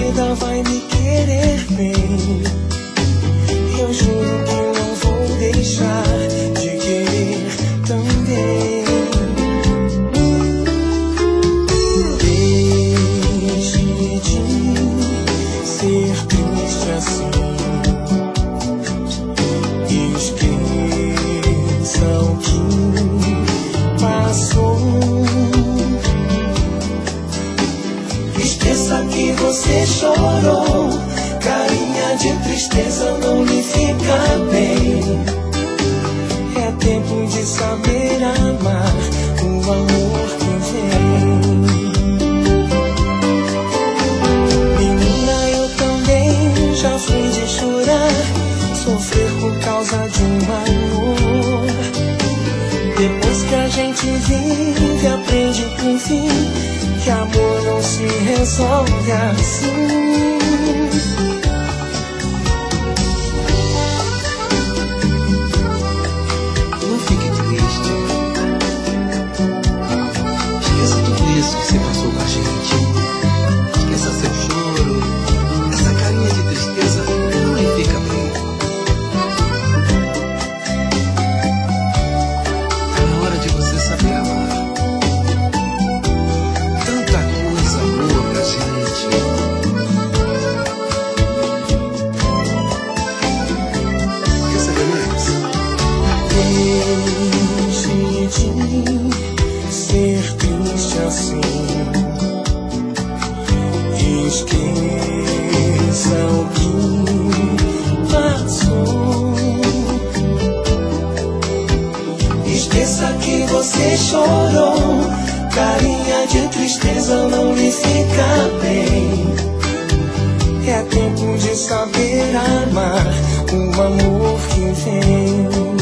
vida vai me querer bem. Eu juro que não vou deixar de querer também. Deixe de ser triste assim. Esqueça o que passou. Esqueça que você chorou. Carinha de tristeza não lhe fica bem. É tempo de saber amar o amor que vem. Menina, eu também já fui de chorar, sofrer por causa de um amor. Depois que a gente vive, aprende por fim que amor não se resolve assim. Não fique triste. Esqueça tudo isso que você passou com a gente. Esqueça seu choro. Essa carinha de tristeza não lhe fica bem. Tá na hora de você saber amar. Tanta coisa boa pra gente. Quer saber mais? Deixe de ser triste assim. Esqueça o que passou. Esqueça que você chorou. Carinha de tristeza não lhe fica bem. É tempo de saber amar o amor que vem.